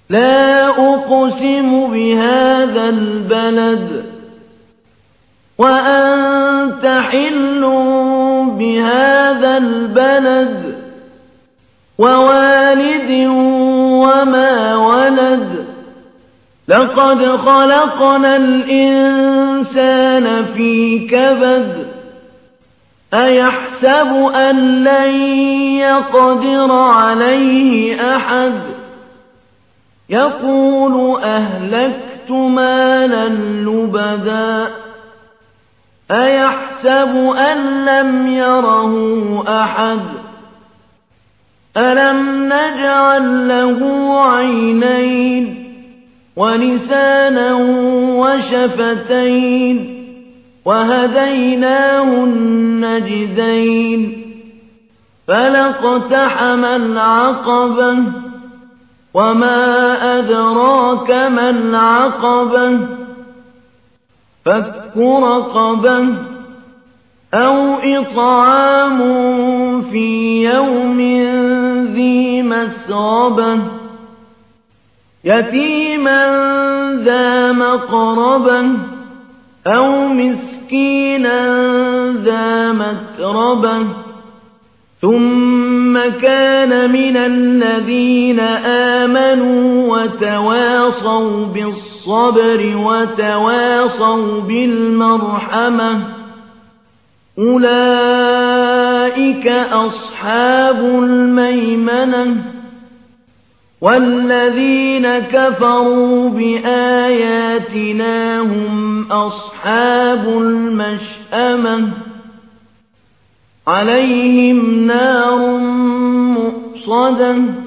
لا أقسم بهذا البلد وأنت حل بهذا البلد ووالد وما ولد لقد خلقنا الإنسان في كبد أيحسب أن لن يقدر عليه أحد يقول أهلكت مالا لبدا أيحسب أن لم يره أحد ألم نجعل له عينين ولسانا وشفتين وهديناه النجدين فلاقتحم العقبة وما أدراك ما العقبة فك رقبة أو إطعام في يوم ذي مسغبة يتيما ذا مقربة أو مسكينا ذا متربة ثم كان من الذين آمنوا وتواصوا بالصبر وتواصوا بالمرحمة أولئك أصحاب الميمنة والذين كفروا بآياتنا هم أصحاب المشأمة عليهم نار مؤصدة